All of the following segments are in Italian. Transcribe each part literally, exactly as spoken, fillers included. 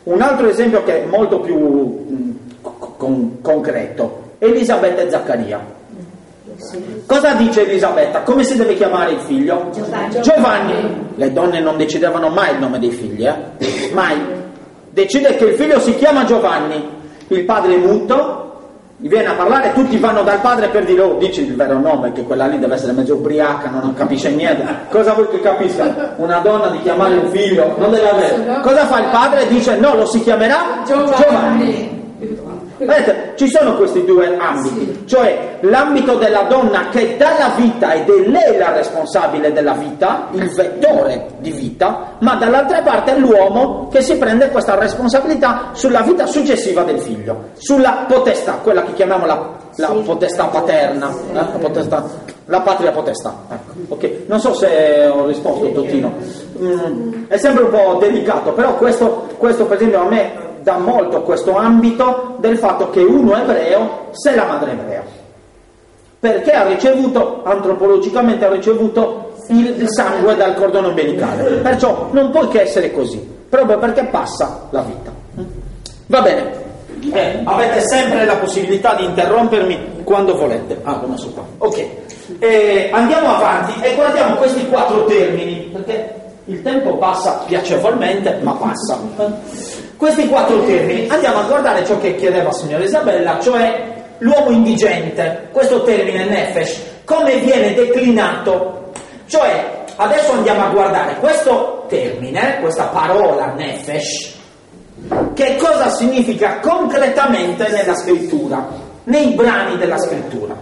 Un altro esempio che è molto più mh, con, concreto, Elisabetta e Zaccaria. Cosa dice Elisabetta? Come si deve chiamare il figlio? Giovanni. Giovanni. Le donne non decidevano mai il nome dei figli, eh? Mai. Decide che il figlio si chiama Giovanni. Il padre è muto, gli viene a parlare, tutti vanno dal padre per dire: oh, dici il vero nome, che quella lì deve essere mezzo ubriaca, non capisce niente. Cosa vuoi che capisca? Una donna di chiamare un figlio? Non deve avere. Cosa fa il padre? Dice: no, lo si chiamerà Giovanni. Giovanni. Vedete, ci sono questi due ambiti, cioè l'ambito della donna che dà la vita ed è lei la responsabile della vita, il vettore di vita, ma dall'altra parte è l'uomo che si prende questa responsabilità sulla vita successiva del figlio, sulla potestà, quella che chiamiamo la, la potestà paterna, eh? la, potestà, la patria potestà. Ecco. Okay. Non so se ho risposto, Totino. Mm, è sempre un po' delicato, però questo, questo per esempio a me dà molto questo ambito del fatto che uno ebreo se la madre ebrea, perché ha ricevuto, antropologicamente ha ricevuto il, il sangue dal cordone ombelicale, perciò non può che essere così, proprio perché passa la vita. Va bene, eh, avete sempre la possibilità di interrompermi quando volete. Ah, come so qua. Ok, eh, andiamo avanti e guardiamo questi quattro termini, perché il tempo passa piacevolmente, ma passa. Questi quattro termini, andiamo a guardare ciò che chiedeva la signora Isabella, cioè l'uomo indigente. Questo termine nefesh, come viene declinato? Cioè, adesso andiamo a guardare questo termine, questa parola nefesh, che cosa significa concretamente nella scrittura, nei brani della scrittura.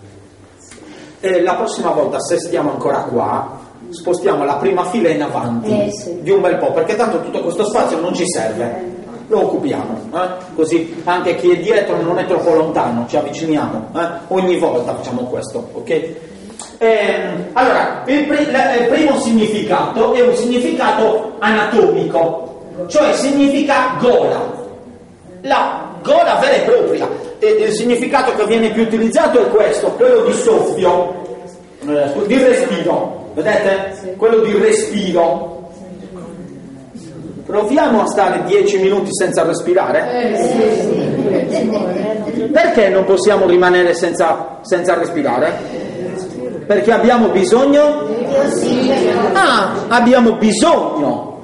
Eh, la prossima volta, se stiamo ancora qua, spostiamo la prima fila in avanti eh, sì. di un bel po', perché tanto tutto questo spazio non ci serve, lo occupiamo, eh? Così anche chi è dietro non è troppo lontano, ci avviciniamo, eh? Ogni volta facciamo questo, ok? Ehm, allora, il, pr- il primo significato è un significato anatomico, cioè significa gola, la gola vera e propria. E il significato che viene più utilizzato è questo, quello di soffio, di respiro. Vedete? Quello di respiro. Proviamo a stare dieci minuti senza respirare? Eh, sì, sì. Perché non possiamo rimanere senza, senza respirare? Perché abbiamo bisogno? Ah, abbiamo bisogno.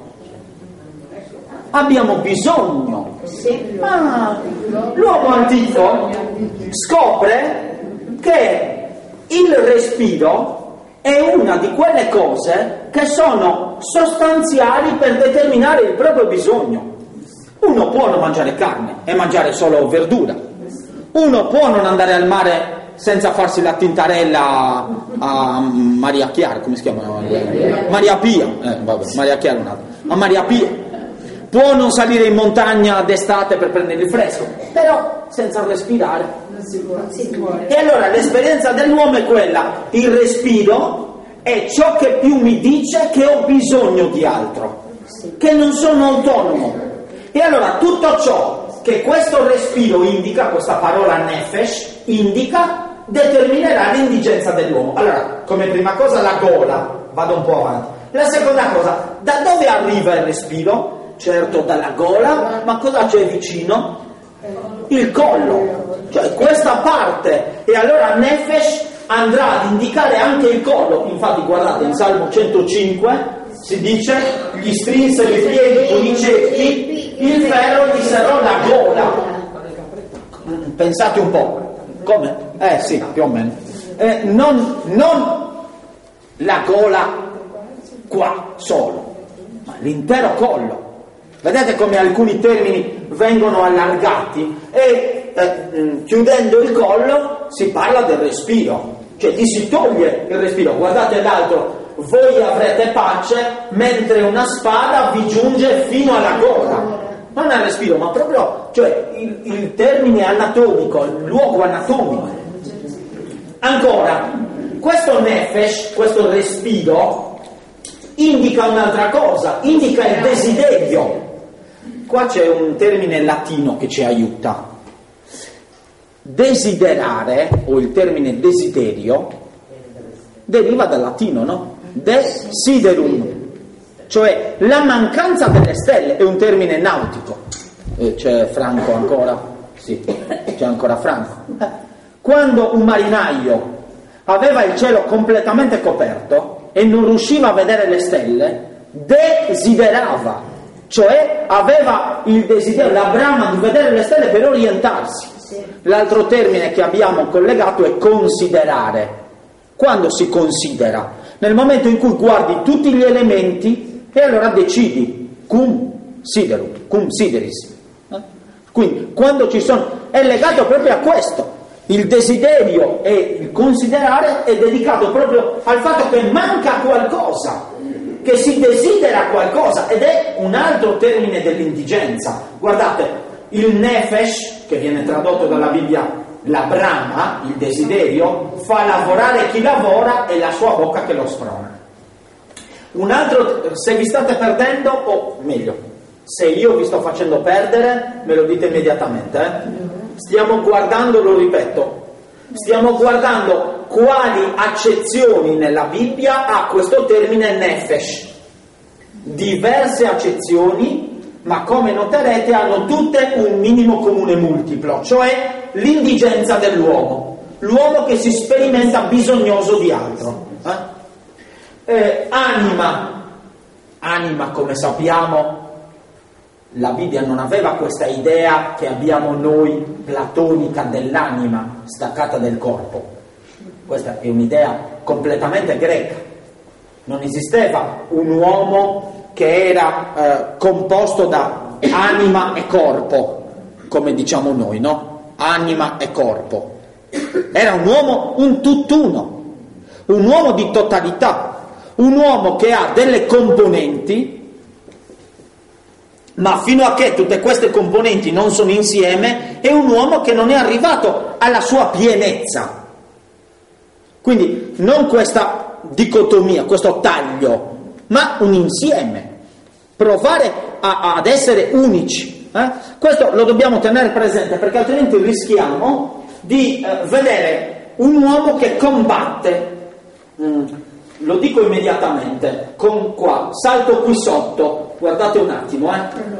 Abbiamo bisogno. Ah, l'uomo antico scopre che il respiro è una di quelle cose che sono sostanziali per determinare il proprio bisogno. Uno può non mangiare carne e mangiare solo verdura. Uno può non andare al mare senza farsi la tintarella a Maria Chiara, come si chiama? Maria Pia. Eh, vabbè, Maria Chiara è un'altra. A Maria Pia. Può non salire in montagna d'estate per prendere il fresco, però senza respirare non si può, si può. E allora l'esperienza dell'uomo è quella: il respiro è ciò che più mi dice che ho bisogno di altro, che non sono autonomo. E allora tutto ciò che questo respiro indica, questa parola nefesh indica, determinerà l'indigenza dell'uomo. Allora, come prima cosa la gola, vado un po' avanti. La seconda cosa, da dove arriva il respiro? Certo dalla gola, ma cosa c'è vicino? Il collo, cioè questa parte. E allora nefesh andrà ad indicare anche il collo. Infatti guardate, in Salmo centocinque si dice: gli strinsero i piedi con i ceppi, il ferro gli serrò la gola. Pensate un po', come? Eh sì, più o meno. Eh, non, non la gola qua solo, ma l'intero collo. Vedete come alcuni termini vengono allargati e eh, chiudendo il collo si parla del respiro, cioè ti si toglie il respiro. Guardate l'altro: voi avrete pace mentre una spada vi giunge fino alla gola. Non al respiro, ma proprio, cioè il, il termine anatomico, il luogo anatomico. Ancora, questo nefesh, questo respiro, indica un'altra cosa, indica il desiderio. Qua c'è un termine latino che ci aiuta. Desiderare, o il termine desiderio, deriva dal latino, no? Desiderum, cioè la mancanza delle stelle, è un termine nautico. Eh, c'è Franco ancora? Sì, c'è ancora Franco. Eh. Quando un marinaio aveva il cielo completamente coperto e non riusciva a vedere le stelle, desiderava, cioè aveva il desiderio, la brama di vedere le stelle per orientarsi. L'altro termine che abbiamo collegato è considerare. Quando si considera? Nel momento in cui guardi tutti gli elementi e allora decidi, cum siderum, cum sideris. Eh? Quindi quando ci sono, è legato proprio a questo. Il desiderio e il considerare è dedicato proprio al fatto che manca qualcosa, che si desidera qualcosa, ed è un altro termine dell'indigenza. Guardate, il nefesh, che viene tradotto dalla Bibbia la brama, il desiderio, fa lavorare chi lavora e la sua bocca che lo sprona. Un altro, se vi state perdendo, o meglio, se io vi sto facendo perdere, me lo dite immediatamente, eh? Stiamo guardando, lo ripeto, stiamo guardando quali accezioni nella Bibbia ha questo termine nefesh. Diverse accezioni, ma come noterete hanno tutte un minimo comune multiplo, cioè l'indigenza dell'uomo, l'uomo che si sperimenta bisognoso di altro. Eh? Eh, anima, anima come sappiamo, la Bibbia non aveva questa idea che abbiamo noi platonica dell'anima staccata dal corpo. Questa è un'idea completamente greca. Non esisteva un uomo che era eh, composto da anima e corpo, come diciamo noi, no? Anima e corpo. Era un uomo, un tutt'uno, un uomo di totalità, un uomo che ha delle componenti, ma fino a che tutte queste componenti non sono insieme, è un uomo che non è arrivato alla sua pienezza. Quindi non questa dicotomia, questo taglio, ma un insieme. Provare a, ad essere unici. Eh? Questo lo dobbiamo tenere presente, perché altrimenti rischiamo di eh, vedere un uomo che combatte. Mm. Lo dico immediatamente, con qua, salto qui sotto, guardate un attimo, eh.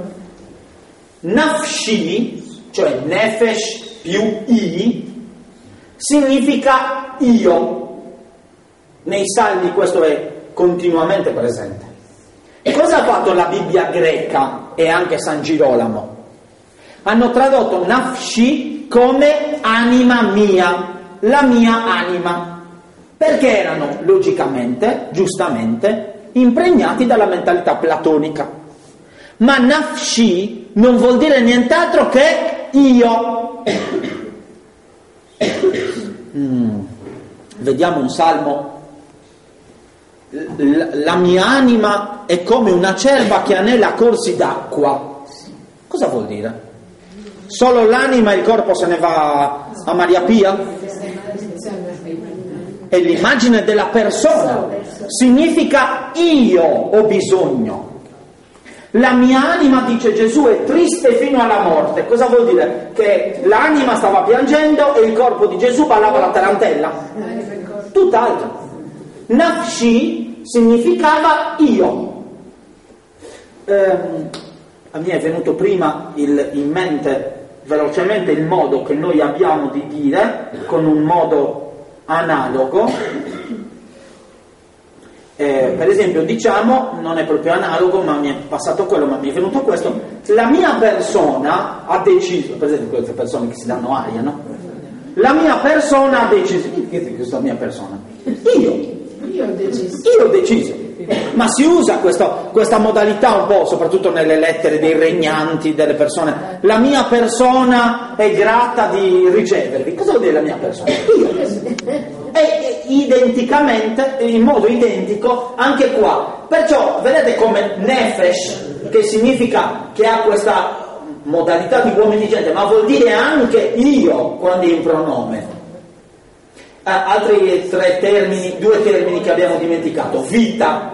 Nafshi, cioè nefesh più i, significa io. Nei salmi questo è continuamente presente. E cosa ha fatto la Bibbia greca e anche San Girolamo? Hanno tradotto nafshi come anima mia, la mia anima. Perché erano, logicamente, giustamente, impregnati dalla mentalità platonica. Ma nafshi non vuol dire nient'altro che io. Mm. Vediamo un salmo. La, la mia anima è come una cerva che anela corsi d'acqua. Cosa vuol dire? Solo l'anima e il corpo se ne va a Maria Pia? È l'immagine della persona, significa io ho bisogno. La mia anima, dice Gesù, è triste fino alla morte. Cosa vuol dire? Che l'anima stava piangendo e il corpo di Gesù ballava la tarantella. Tutt'altro. Nafshi significava io. Eh, a me è venuto prima il, in mente velocemente il modo che noi abbiamo di dire, con un modo analogo. Eh, per esempio diciamo, non è proprio analogo, ma mi è passato quello, ma mi è venuto questo: la mia persona ha deciso, per esempio queste persone che si danno aria, no? La mia persona ha deciso. Che è questa mia persona? Io. Io ho deciso. Io ho deciso. Ma si usa questo, questa modalità un po', soprattutto nelle lettere dei regnanti, delle persone. La mia persona è grata di ricevervi. Cosa vuol dire la mia persona? Io. E identicamente, in modo identico, anche qua. Perciò, vedete come nefesh, che significa che ha questa modalità di uomo indigente, ma vuol dire anche io quando è in pronome. Ah, altri tre termini, due termini che abbiamo dimenticato. Vita,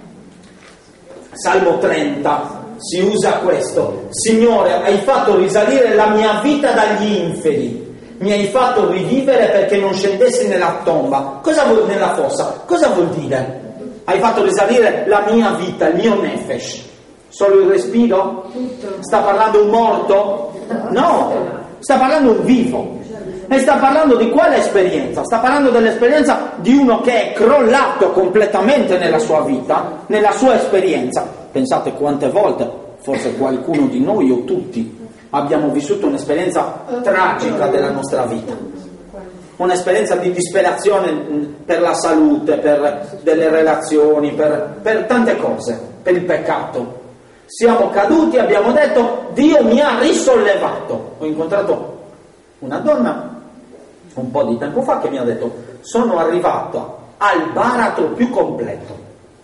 Salmo trenta, si usa questo: Signore, hai fatto risalire la mia vita dagli inferi, mi hai fatto rivivere perché non scendessi nella tomba. Cosa vuol nella fossa? Cosa vuol dire? hai fatto risalire la mia vita, il mio nefesh. Solo il respiro? Sta parlando un morto? No, sta parlando un vivo. E sta parlando di quale esperienza? Sta parlando dell'esperienza di uno che è crollato completamente nella sua vita, nella sua esperienza. Pensate quante volte, forse qualcuno di noi o tutti, abbiamo vissuto un'esperienza tragica della nostra vita. Un'esperienza di disperazione per la salute, per delle relazioni, per, per tante cose, per il peccato. Siamo caduti e abbiamo detto: Dio mi ha risollevato. Ho incontrato una donna un po' di tempo fa che mi ha detto: sono arrivata al baratro più completo,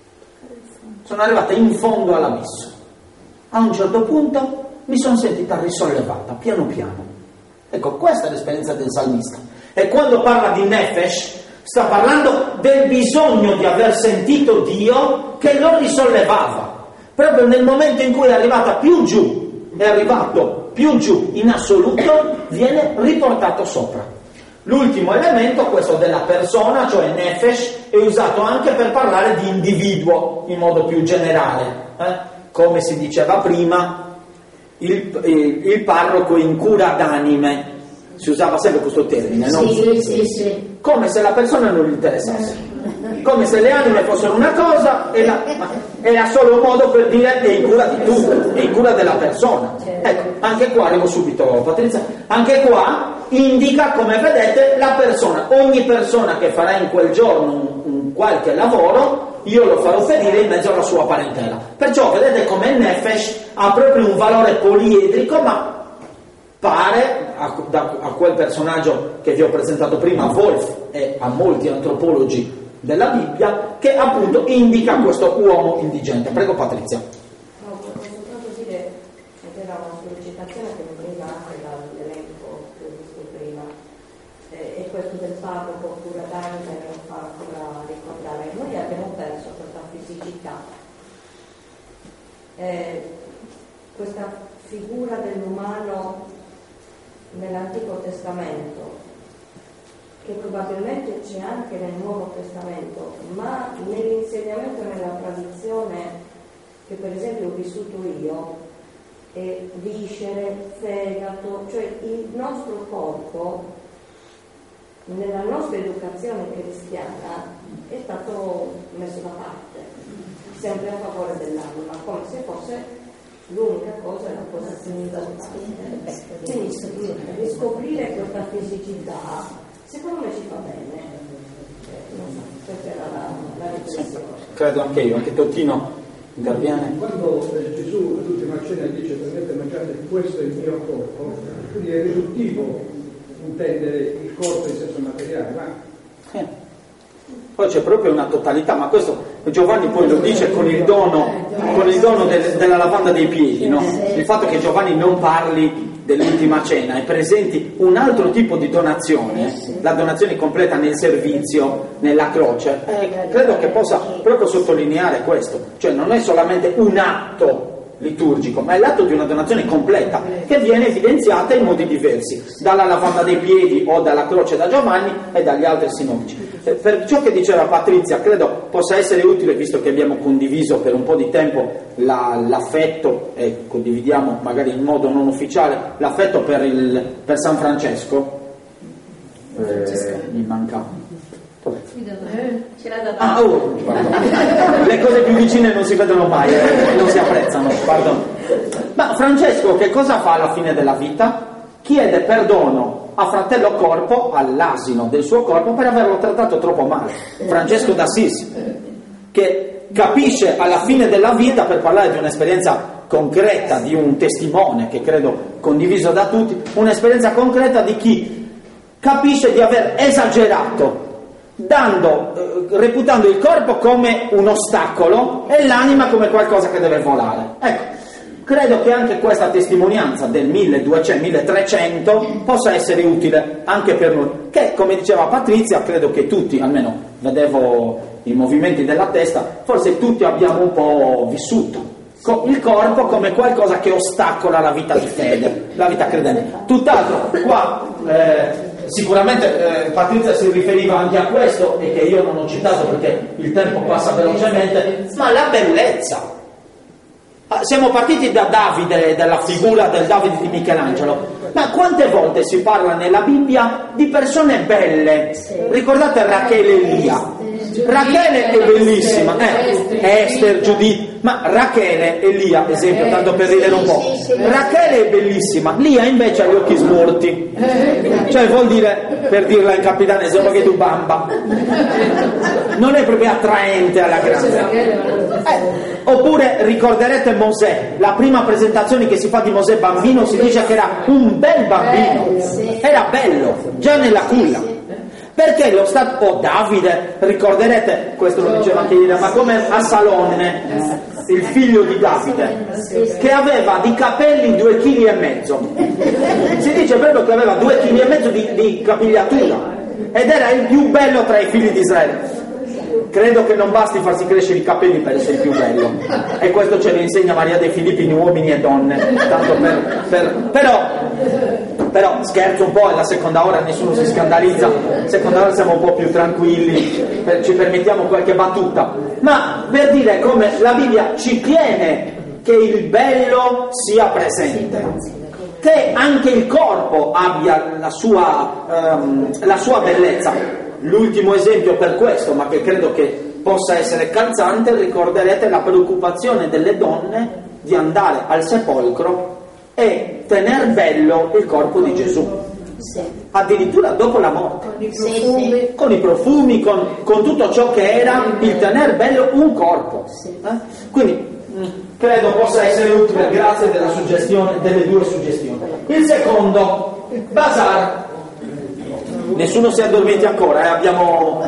sono arrivata in fondo all'abisso, a un certo punto mi sono sentita risollevata piano piano. Ecco, questa è l'esperienza del salmista. E quando parla di nefesh sta parlando del bisogno di aver sentito Dio che lo risollevava. Proprio nel momento in cui è arrivata più giù, è arrivato più giù in assoluto, viene riportato sopra. L'ultimo elemento, questo della persona, cioè nefesh, è usato anche per parlare di individuo in modo più generale. Eh? Come si diceva prima, il, il, il parroco in cura d'anime, si usava sempre questo termine, no? Sì, sì, sì. Come se la persona non gli interessasse. Come se le anime fossero una cosa e la, era solo un modo per dire è in cura di tutto, è in cura della persona. Ecco, anche qua arrivo subito, Patrizia, anche qua indica, come vedete, la persona. Ogni persona che farà in quel giorno un, un qualche lavoro, io lo farò venire in mezzo alla sua parentela. Perciò vedete come il nefesh ha proprio un valore poliedrico, ma pare a, da, a quel personaggio che vi ho presentato prima, Wolf, e a molti antropologi della Bibbia, che appunto indica questo uomo indigente. Prego Patrizia. No, posso proprio dire che era una sollecitazione che veniva anche dall'elenco che ho visto prima, eh, e questo del parroco cura d'anime non fa ancora ricordare. Noi abbiamo perso questa fisicità, eh, questa figura dell'umano nell'Antico Testamento, che probabilmente c'è anche nel Nuovo Testamento, ma nell'insegnamento e nella tradizione che per esempio ho vissuto io, è viscere, fegato, cioè il nostro corpo nella nostra educazione cristiana è stato messo da parte, sempre a favore dell'anima, come se fosse l'unica cosa è la cosa più importante. Quindi riscoprire questa fisicità secondo me ci fa bene. Eh, non so, questa era la, la riflessione. Credo anche io, anche Tottino interviene. Quando eh, Gesù all'ultima cena dice prendete e mangiate, questo è il mio corpo, quindi è riduttivo intendere il corpo in senso materiale, ma eh. Poi c'è proprio una totalità, ma questo Giovanni poi lo dice con il dono, con il dono del, della lavanda dei piedi, no? Il fatto che Giovanni non parli dell'ultima cena e presenti un altro tipo di donazione, la donazione completa nel servizio, nella croce, eh, credo che possa proprio sottolineare questo, cioè non è solamente un atto liturgico, ma è l'atto di una donazione completa che viene evidenziata in modi diversi, dalla lavanda dei piedi o dalla croce da Giovanni e dagli altri sinottici. Per ciò che diceva Patrizia, credo possa essere utile, visto che abbiamo condiviso per un po' di tempo la, l'affetto, e condividiamo magari in modo non ufficiale, l'affetto per, il, per San Francesco, eh, mi mancava. Ce l'ha da Ah, oh, le cose più vicine non si vedono mai, eh, non si apprezzano, pardon. Ma Francesco che cosa fa alla fine della vita? Chiede perdono a fratello corpo, all'asino del suo corpo, per averlo trattato troppo male. Francesco d'Assisi, che capisce alla fine della vita, per parlare di un'esperienza concreta, di un testimone che credo condiviso da tutti, un'esperienza concreta di chi capisce di aver esagerato, dando, eh, reputando il corpo come un ostacolo e l'anima come qualcosa che deve volare. Ecco, credo che anche questa testimonianza del milleduecento milletrecento possa essere utile anche per noi, che come diceva Patrizia, credo che tutti, almeno vedevo i movimenti della testa, forse tutti abbiamo un po' vissuto il corpo come qualcosa che ostacola la vita di fede, la vita credente. Tutt'altro, qua eh, sicuramente eh, Patrizia si riferiva anche a questo e che io non ho citato perché il tempo passa velocemente, ma la bellezza. Siamo partiti da Davide, dalla figura del Davide di Michelangelo, ma quante volte si parla nella Bibbia di persone belle? Ricordate Rachele e Lia? Rachele è bellissima, eh, Esther, Giuditta, ma Rachele e Lia, esempio, tanto per ridere un po'. Rachele è bellissima, Lia invece ha gli occhi smorti, cioè vuol dire, per dirla in capitanese, un po' tu bamba, non è proprio attraente alla grande. Eh, oppure ricorderete Mosè, la prima presentazione che si fa di Mosè bambino si dice che era un bel bambino, era bello, già nella culla. Perché lo stato, o oh, Davide, ricorderete, questo lo diceva anche ieri, ma come Assalonne, il figlio di Davide, che aveva di capelli due chili e mezzo. Si dice proprio che aveva due chili e mezzo di, di capigliatura ed era il più bello tra i figli di Israele. Credo che non basti farsi crescere i capelli per essere più bello, e questo ce lo insegna Maria De Filippi in Uomini e Donne, tanto per, per, però, però scherzo un po', è la seconda ora, nessuno si scandalizza, seconda ora siamo un po' più tranquilli, per, ci permettiamo qualche battuta, ma per dire come la Bibbia ci tiene che il bello sia presente, che anche il corpo abbia la sua, um, la sua bellezza. L'ultimo esempio per questo, ma che credo che possa essere calzante, ricorderete la preoccupazione delle donne di andare al sepolcro e tener bello il corpo di Gesù, sì. Addirittura dopo la morte, con i profumi, sì, sì. con, i profumi con, con tutto ciò che era il tener bello un corpo, sì. eh? Quindi credo possa essere utile, grazie della suggestione, delle due suggestioni. Il secondo, bazar. Nessuno si addormenti ancora, eh? abbiamo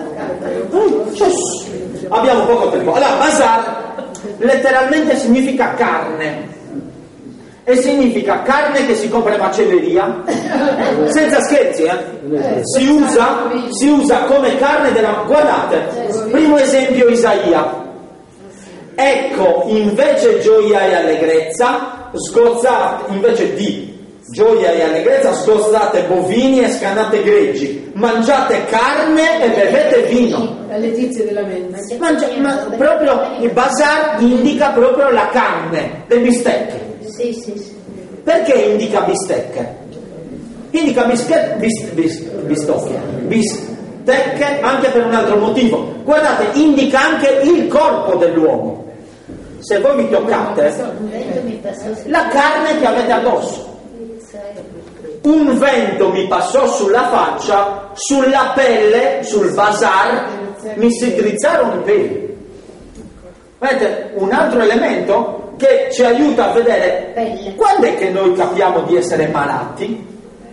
abbiamo poco tempo. Allora, bazar letteralmente significa carne, e significa carne che si compra in macelleria, senza scherzi, eh? si usa si usa come carne della... Guardate, primo esempio Isaia: ecco, invece gioia e allegrezza, sgozzate, invece di gioia e allegrezza, sgozzate bovini e scannate greggi, mangiate carne e bevete vino. La letizia della mente. Mangia, ma proprio il bazar indica proprio la carne, le bistecche. Sì, sì, sì. Perché indica bistecche? Indica bistecche, bis, bis, bistocche, bistecche anche per un altro motivo. Guardate, indica anche il corpo dell'uomo. Se voi vi toccate, la carne che avete addosso. Un vento mi passò sulla faccia, sulla pelle, sul bazar, mi si drizzarono i peli. Vedete, un altro elemento che ci aiuta a vedere quando è che noi capiamo di essere malati?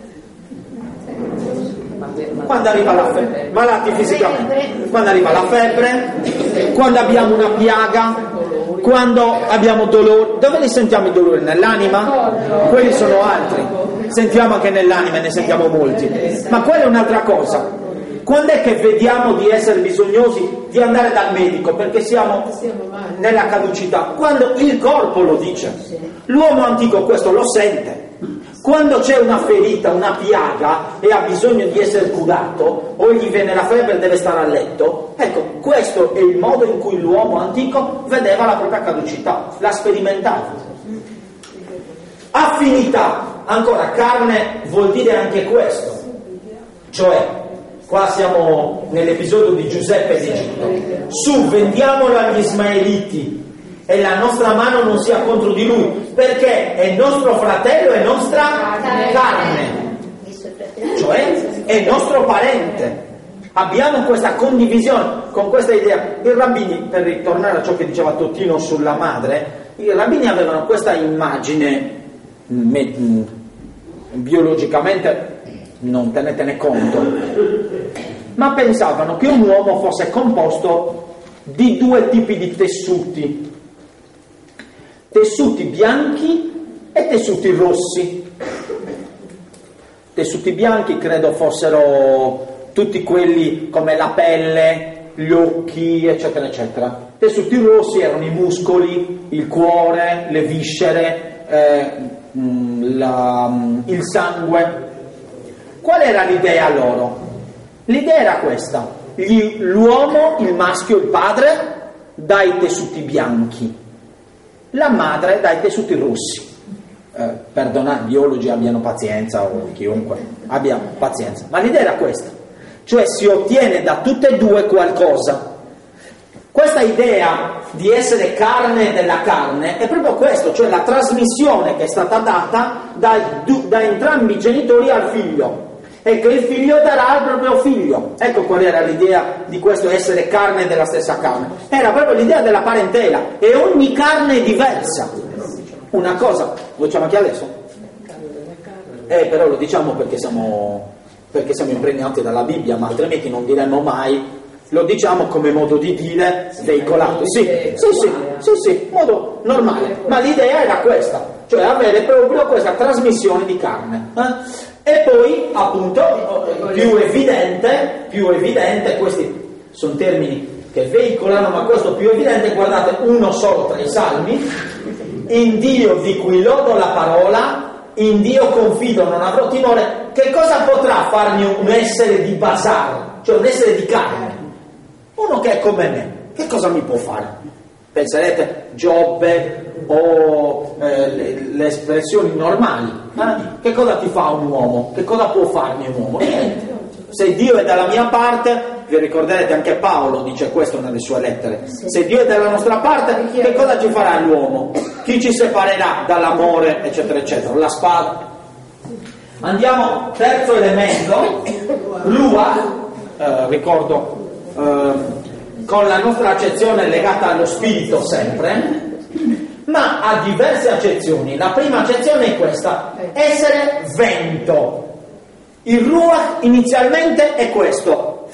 Quando arriva la febbre, malati fisicamente, quando arriva la febbre, quando abbiamo una piaga, quando abbiamo dolore. Dove li sentiamo i dolori? Nell'anima? Quelli sono altri. Sentiamo anche nell'anima, ne sentiamo molti, ma quella è un'altra cosa. Quando è che vediamo di essere bisognosi di andare dal medico perché siamo nella caducità? Quando il corpo lo dice. L'uomo antico questo lo sente. Quando c'è una ferita, una piaga e ha bisogno di essere curato, o gli viene la febbre e deve stare a letto, ecco, questo è il modo in cui l'uomo antico vedeva la propria caducità, la sperimentava. Affinità, ancora, carne vuol dire anche questo, cioè, qua siamo nell'episodio di Giuseppe d'Egitto, su, vendiamolo agli Ismaeliti e la nostra mano non sia contro di lui, perché è nostro fratello e nostra carne, cioè è nostro parente. Abbiamo questa condivisione con questa idea. I rabbini, per ritornare a ciò che diceva Totino sulla madre, i rabbini avevano questa immagine, me, biologicamente non tenetene conto, ma pensavano che un uomo fosse composto di due tipi di tessuti, tessuti bianchi e tessuti rossi. Tessuti bianchi credo fossero tutti quelli come la pelle, gli occhi, eccetera, eccetera. Tessuti rossi erano i muscoli, il cuore, le viscere, eh, la, il sangue. Qual era l'idea loro? L'idea era questa: Gli, l'uomo, il maschio, il padre, dà i tessuti bianchi, la madre dà i tessuti rossi. Eh, perdonate, i biologi abbiano pazienza, o chiunque abbia pazienza, ma l'idea era questa, cioè si ottiene da tutte e due qualcosa. Questa idea di essere carne della carne è proprio questo, cioè la trasmissione che è stata data da, da entrambi i genitori al figlio, e che il figlio darà al proprio figlio. Ecco qual era l'idea di questo essere carne della stessa carne. Era proprio l'idea della parentela, e ogni carne è diversa. Una cosa, lo diciamo anche adesso? Eh, però lo diciamo perché siamo, perché siamo impregnati dalla Bibbia, ma altrimenti non diremmo mai. Lo diciamo come modo di dire veicolato. Sì, sì, sì, sì, sì, modo normale. Ma l'idea era questa, cioè avere proprio questa trasmissione di carne. Eh? E poi, appunto, più evidente, più evidente, questi sono termini che veicolano, ma questo più evidente, guardate, uno solo tra i salmi: in Dio di cui lodo la parola, in Dio confido, non avrò timore. Che cosa potrà farmi un essere di basar, cioè un essere di carne? Uno che è come me, che cosa mi può fare? Penserete Giobbe o eh, le, le espressioni normali. Eh? Che cosa ti fa un uomo? Che cosa può farmi un uomo? Niente. Se Dio è dalla mia parte, vi ricorderete anche Paolo dice questo nelle sue lettere, se Dio è dalla nostra parte, che cosa ci farà l'uomo? Chi ci separerà dall'amore, eccetera, eccetera? La spada. Andiamo, terzo elemento, Ruach, eh, ricordo, eh, con la nostra accezione legata allo spirito sempre, ma ha diverse accezioni. La prima accezione è questa: essere vento. Il Ruach inizialmente è questo,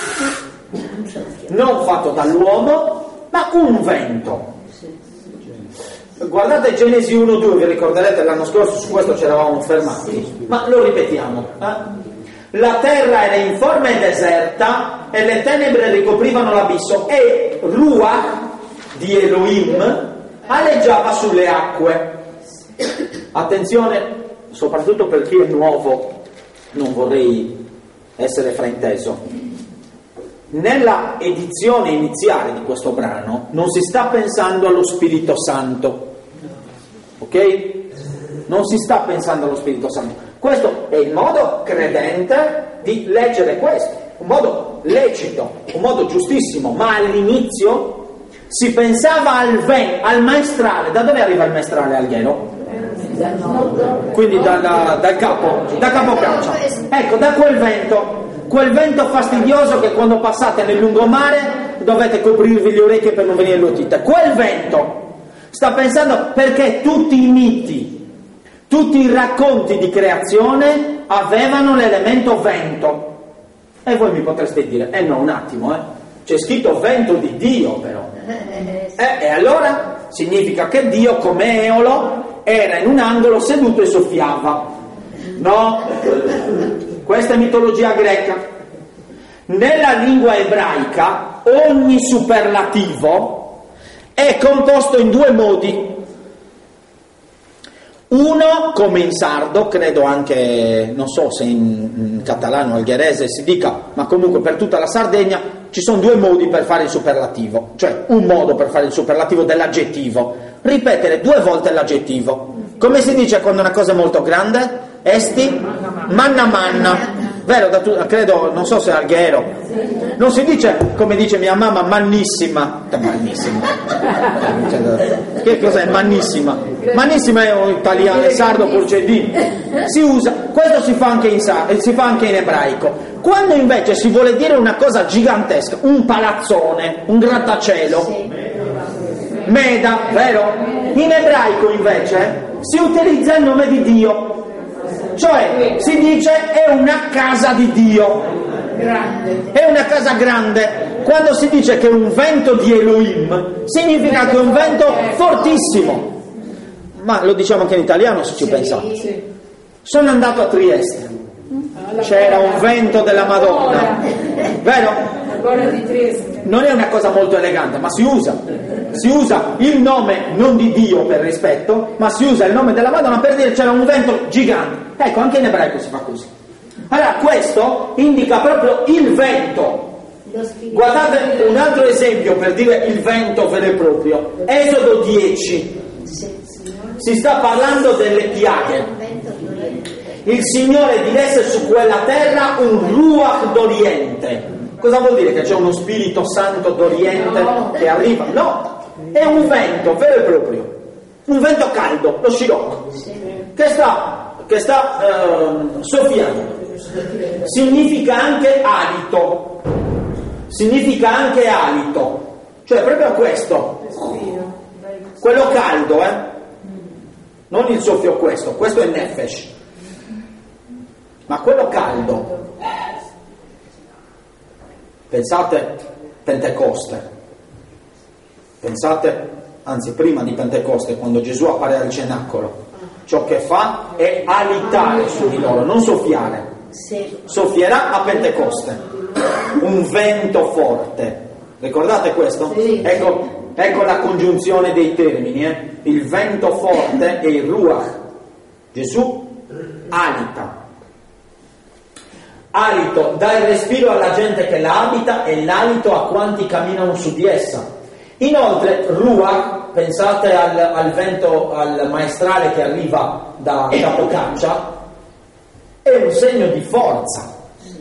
non fatto dall'uomo, ma un vento. Guardate Genesi uno due, vi ricorderete l'anno scorso su questo ci eravamo fermati, ma lo ripetiamo. Eh? La terra era informe e deserta e le tenebre ricoprivano l'abisso, e Ruach di Elohim aleggiava sulle acque. Attenzione, soprattutto per chi è nuovo, non vorrei essere frainteso. Nella edizione iniziale di questo brano non si sta pensando allo Spirito Santo, ok? Non si sta pensando allo Spirito Santo. Questo è il modo credente di leggere questo, un modo lecito, un modo giustissimo, ma all'inizio si pensava al ven, al maestrale. Da dove arriva il maestrale Alghero? Quindi da, da, dal capo, da capocaccia. Ecco, da quel vento, quel vento fastidioso che quando passate nel lungomare dovete coprirvi le orecchie per non venire all'otite. Quel vento sta pensando, perché tutti i miti, tutti i racconti di creazione avevano l'elemento vento. E voi mi potreste dire, eh no, un attimo, eh, c'è scritto vento di Dio però. Eh, e allora significa che Dio come Eolo era in un angolo seduto e soffiava. No, questa è mitologia greca. Nella lingua ebraica ogni superlativo è composto in due modi. Uno, come in sardo, credo anche, non so se in, in catalano o algherese si dica, ma comunque per tutta la Sardegna ci sono due modi per fare il superlativo, cioè un modo per fare il superlativo dell'aggettivo: ripetere due volte l'aggettivo. Come si dice quando una cosa è molto grande? Esti? Manna manna. Vero? Da tu, credo, non so se è alghero. Non si dice, come dice mia mamma, mannissima. Mannissima. Che cos'è mannissima? Mannissima è un italiano, è sardo porcedino. Si usa, questo si fa anche in sardo, si fa anche in ebraico. Quando invece si vuole dire una cosa gigantesca, un palazzone, un grattacielo, meda, vero? In ebraico invece si utilizza il nome di Dio. Cioè si dice è una casa di Dio, grande. È una casa grande. Quando si dice che è un vento di Elohim, significa che è un vento fortissimo. Ma lo diciamo anche in italiano se ci pensate. Sono andato a Trieste, c'era un vento della Madonna, vero? Non è una cosa molto elegante, ma si usa. Si usa il nome non di Dio per rispetto, ma si usa il nome della Madonna per dire c'era un vento gigante. Ecco, anche in ebraico si fa così. Allora questo indica proprio il vento. Guardate un altro esempio per dire il vento vero e proprio. Esodo dieci. Si sta parlando delle piaghe. Il Signore diresse su quella terra un ruach d'Oriente. Cosa vuol dire? Che c'è uno Spirito Santo d'Oriente che arriva? No, è un vento vero e proprio. Un vento caldo, lo scirocco, che sta, che sta eh, soffiando. Significa anche alito. Significa anche alito. Cioè proprio questo. Quello caldo, eh? Non il soffio questo, questo è nefesh. Ma quello caldo. Pensate Pentecoste. Pensate, anzi prima di Pentecoste, quando Gesù appare al cenacolo. Ciò che fa è alitare su di loro, non soffiare. Soffierà a Pentecoste. Un vento forte. Ricordate questo? Ecco. Ecco la congiunzione dei termini, eh? Il vento forte e il ruach. Gesù alita. Alito dà il respiro alla gente che la abita e l'alito a quanti camminano su di essa. Inoltre, ruach, pensate al, al vento, al maestrale che arriva da Capocaccia, è un segno di forza.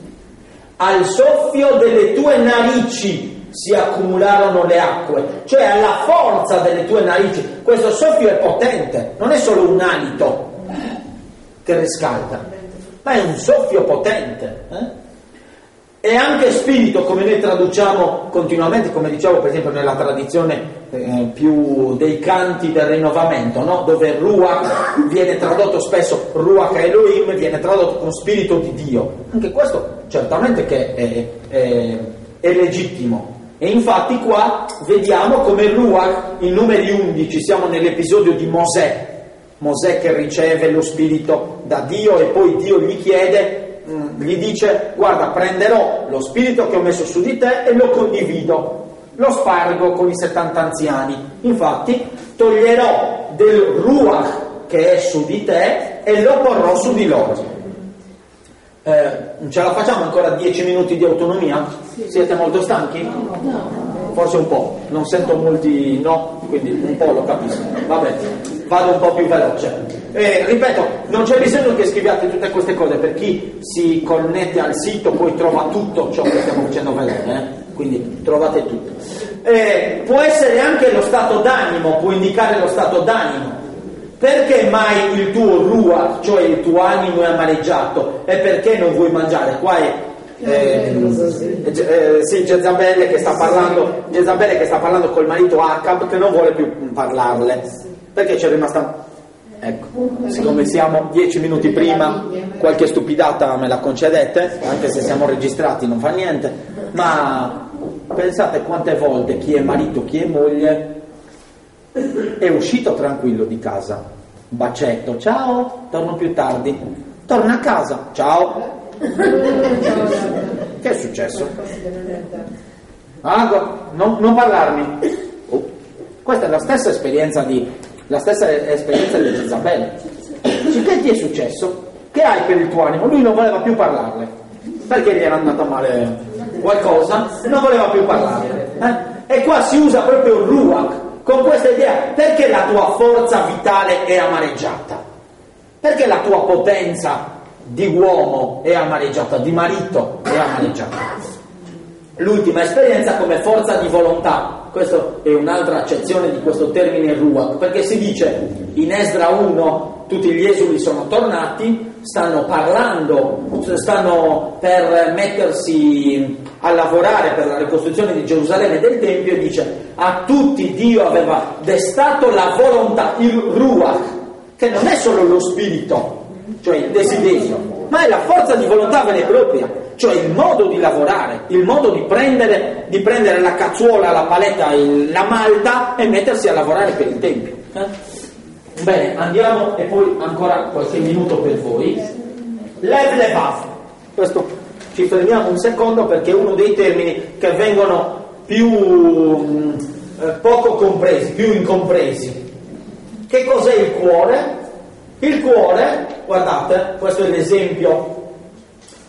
Al soffio delle tue narici si accumularono le acque, cioè alla forza delle tue narici. Questo soffio è potente, non è solo un alito che riscalda, ma è un soffio potente, eh? E anche spirito, come noi traduciamo continuamente, come dicevo per esempio nella tradizione eh, più dei canti del rinnovamento, no? Dove Ruach viene tradotto spesso, Ruach Elohim viene tradotto con spirito di Dio. Anche questo certamente che è, è, è legittimo. E infatti qua vediamo come Ruach, in numeri undici, siamo nell'episodio di Mosè, Mosè che riceve lo spirito da Dio e poi Dio gli chiede, mh, gli dice: guarda, prenderò lo spirito che ho messo su di te e lo condivido, lo spargo con i settanta anziani. Infatti toglierò del Ruach che è su di te e lo porrò su di loro. Eh, ce la facciamo ancora dieci minuti di autonomia? Siete molto stanchi? Forse un po', non sento molti no, quindi un po' lo capisco. Vabbè, vado un po' più veloce. Eh, ripeto, non c'è bisogno che scriviate tutte queste cose, per chi si connette al sito poi trova tutto ciò che stiamo facendo vedere, eh? Quindi trovate tutto. Eh, può essere anche lo stato d'animo, può indicare lo stato d'animo. Perché mai il tuo ruach, cioè il tuo animo è amareggiato? E perché non vuoi mangiare? Qua è eh, eh, sì, Jezabele che sta parlando Jezabele che sta parlando col marito Acab, che non vuole più parlarle perché c'è rimasta, ecco, siccome siamo dieci minuti prima, qualche stupidata me la concedete, anche se siamo registrati non fa niente, ma pensate quante volte chi è marito, chi è moglie è uscito tranquillo di casa, un bacetto, ciao, torno più tardi, torna a casa, ciao, che è successo? Ah, non, non parlarmi. Oh. Questa è la stessa esperienza di la stessa esperienza di Jezabele. Che ti è successo? Che hai per il tuo animo? Lui non voleva più parlarle perché gli era andata male qualcosa, non voleva più parlarle, eh? E qua si usa proprio il ruach con questa idea. Perché la tua forza vitale è amareggiata? Perché la tua potenza di uomo è amareggiata, di marito è amareggiata? L'ultima esperienza come forza di volontà, questa è un'altra accezione di questo termine ruach, perché si dice in Esdra uno tutti gli esuli sono tornati, stanno parlando, stanno per mettersi a lavorare per la ricostruzione di Gerusalemme e del Tempio, e dice a tutti Dio aveva destato la volontà, il ruach, che non è solo lo spirito, cioè il desiderio, ma è la forza di volontà vera e propria, cioè il modo di lavorare, il modo di prendere, di prendere la cazzuola, la paletta, il, la malta e mettersi a lavorare per il Tempio. Eh? Bene, andiamo e poi ancora qualche minuto per voi. Lev levav. Questo ci fermiamo un secondo perché è uno dei termini che vengono più eh, poco compresi, più incompresi. Che cos'è il cuore? Il cuore, guardate, questo è l'esempio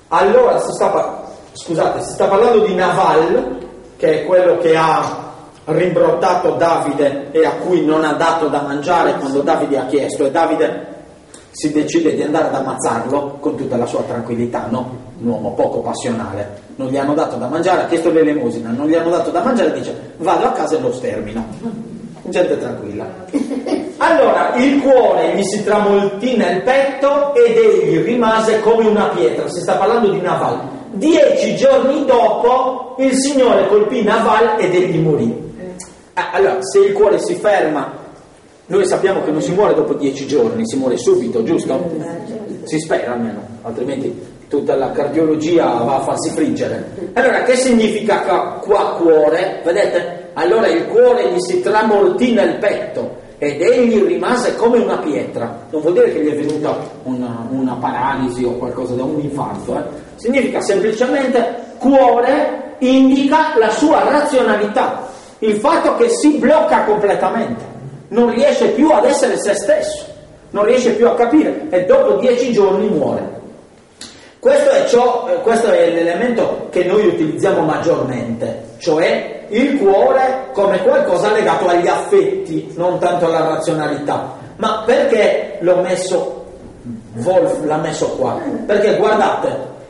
allora si sta, par- scusate, si sta parlando di Naval, che è quello che ha rimbrottato Davide e a cui non ha dato da mangiare quando Davide ha chiesto, e Davide si decide di andare ad ammazzarlo con tutta la sua tranquillità, no? Un uomo poco passionale. Non gli hanno dato da mangiare, ha chiesto l'elemosina, non gli hanno dato da mangiare, dice vado a casa e lo stermino. Gente tranquilla. Allora il cuore gli si tramoltì nel petto ed egli rimase come una pietra. Si sta parlando di Naval. Dieci giorni dopo il Signore colpì Naval ed egli morì. Allora, se il cuore si ferma, noi sappiamo che non si muore dopo dieci giorni, si muore subito, giusto? Si spera almeno, altrimenti tutta la cardiologia va a farsi friggere. Allora, che significa qua cuore? Vedete? Allora il cuore gli si tramortì nel petto ed egli rimase come una pietra. Non vuol dire che gli è venuta una, una paralisi o qualcosa da un infarto, eh? Significa semplicemente cuore indica la sua razionalità. Il fatto che si blocca completamente, non riesce più ad essere se stesso, non riesce più a capire e dopo dieci giorni muore. Questo è, ciò, questo è l'elemento che noi utilizziamo maggiormente, cioè il cuore come qualcosa legato agli affetti, non tanto alla razionalità. Ma perché l'ho messo, Wolf l'ha messo qua? Perché guardate,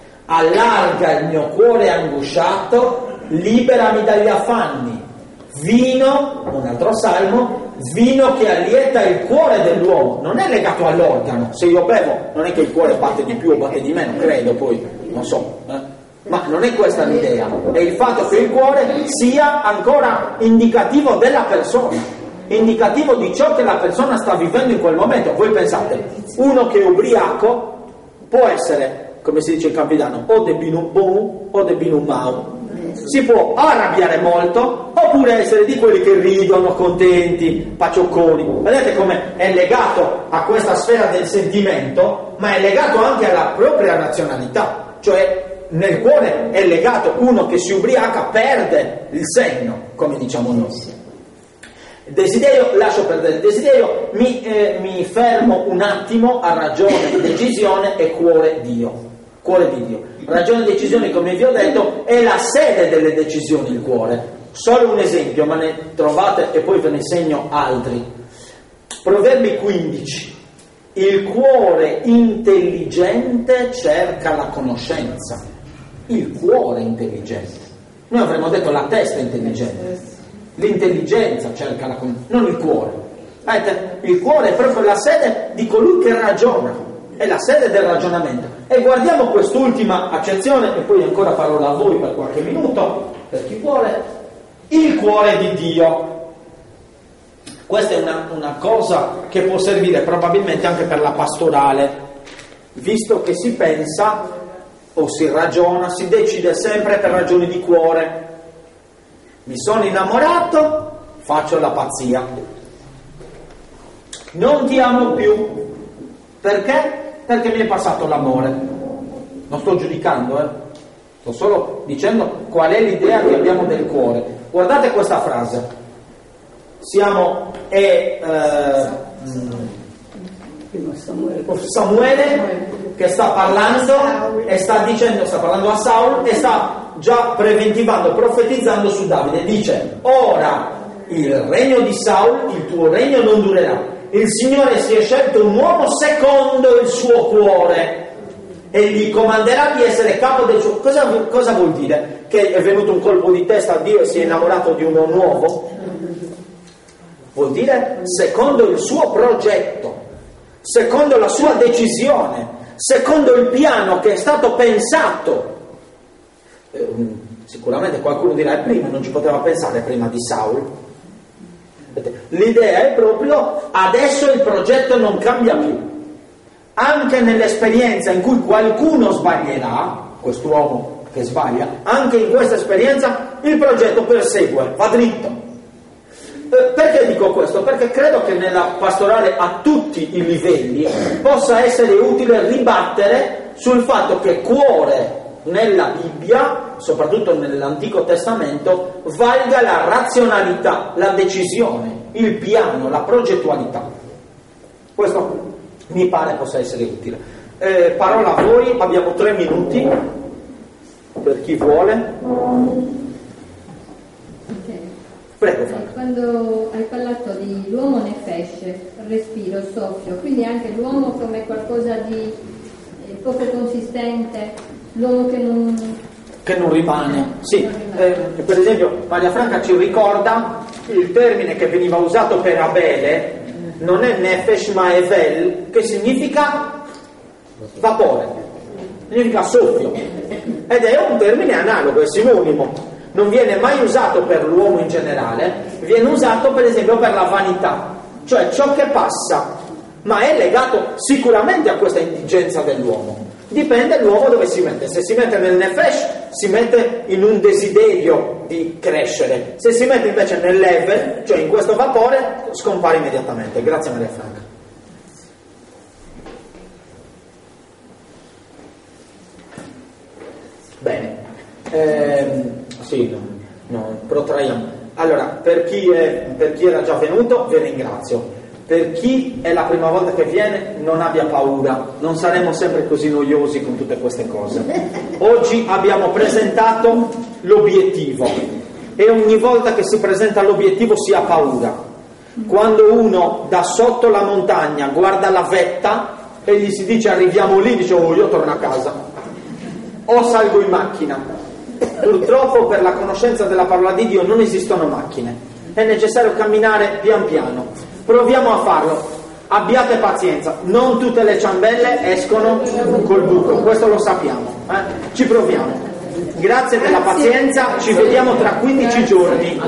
allarga il mio cuore angosciato, liberami dagli affanni. Vino, un altro salmo, vino che allieta il cuore dell'uomo, non è legato all'organo. Se io bevo non è che il cuore batte di più o batte di meno, credo, poi non so, eh? Ma non è questa l'idea, è il fatto che il cuore sia ancora indicativo della persona, indicativo di ciò che la persona sta vivendo in quel momento. Voi pensate, uno che è ubriaco può essere, come si dice in Campidano, o de binum bom o de binum mau. Si può arrabbiare molto oppure essere di quelli che ridono, contenti, paciocconi. Vedete come è legato a questa sfera del sentimento, ma è legato anche alla propria razionalità. Cioè nel cuore è legato, uno che si ubriaca perde il senno, come diciamo noi. Desiderio, lascio perdere il desiderio, mi, eh, mi fermo un attimo a ragione, decisione e cuore Dio. Cuore di Dio. Ragione e decisione, come vi ho detto, è la sede delle decisioni, il cuore. Solo un esempio, ma ne trovate e poi ve ne segno altri. Proverbi quindici. Il cuore intelligente cerca la conoscenza. Il cuore intelligente. Noi avremmo detto la testa intelligente. L'intelligenza cerca la conoscenza, non il cuore. Vedete? Il cuore è proprio la sede di colui che ragiona. È la sede del ragionamento. E guardiamo quest'ultima accezione e poi ancora parola a voi per qualche minuto, per chi vuole. Il cuore di Dio. Questa è una, una cosa che può servire probabilmente anche per la pastorale, visto che si pensa o si ragiona, si decide sempre per ragioni di cuore. Mi sono innamorato, faccio la pazzia. Non ti amo più. Perché? Perché mi è passato l'amore. Non sto giudicando, eh? Sto solo dicendo qual è l'idea che abbiamo del cuore. Guardate questa frase. Siamo è, eh, Samuele che sta parlando e sta dicendo, sta parlando a Saul e sta già preventivando, profetizzando su Davide. Dice: ora il regno di Saul, il tuo regno non durerà. Il Signore si è scelto un uomo secondo il suo cuore e gli comanderà di essere capo del suo... Cosa, cosa vuol dire? Che è venuto un colpo di testa a Dio e si è innamorato di uno nuovo? Vuol dire secondo il suo progetto, secondo la sua decisione, secondo il piano che è stato pensato. Eh, sicuramente qualcuno dirà: prima non ci poteva pensare prima di Saul. L'idea è proprio adesso il progetto non cambia più. Anche nell'esperienza in cui qualcuno sbaglierà, quest'uomo che sbaglia, anche in questa esperienza il progetto persegue, va dritto. Eh, perché dico questo? Perché credo che nella pastorale a tutti i livelli possa essere utile ribattere sul fatto che cuore nella Bibbia, soprattutto nell'Antico Testamento, valga la razionalità, la decisione, il piano, la progettualità. Questo mi pare possa essere utile. Eh, parola a voi, abbiamo tre minuti per chi vuole. Okay. Prego. Eh, quando hai parlato di l'uomo nefesh, respiro, soffio, quindi anche l'uomo come qualcosa di eh, poco consistente, l'uomo che non... Che non rimane. Sì, non rimane. Eh, per esempio Maria Franca ci ricorda il termine che veniva usato per Abele, non è nefesh ma evel, che significa vapore, significa soffio, ed è un termine analogo, è sinonimo, non viene mai usato per l'uomo in generale, viene usato per esempio per la vanità, cioè ciò che passa, ma è legato sicuramente a questa indigenza dell'uomo. Dipende l'uomo dove si mette. Se si mette nel nefesh si mette in un desiderio di crescere, se si mette invece nel level, cioè in questo vapore, scompare immediatamente. Grazie Maria Franca. Bene, ehm, sì, no, no, protraiamo. Allora, per chi, è, per chi era già venuto vi ringrazio. Per chi è la prima volta che viene, non abbia paura, non saremo sempre così noiosi con tutte queste cose. Oggi abbiamo presentato l'obiettivo e ogni volta che si presenta l'obiettivo si ha paura. Quando uno da sotto la montagna guarda la vetta e gli si dice arriviamo lì, dice oh io torno a casa o salgo in macchina. Purtroppo per la conoscenza della parola di Dio non esistono macchine, è necessario camminare pian piano. Proviamo a farlo, abbiate pazienza, non tutte le ciambelle escono col buco, questo lo sappiamo, eh? Ci proviamo. Grazie della pazienza, ci vediamo tra quindici giorni.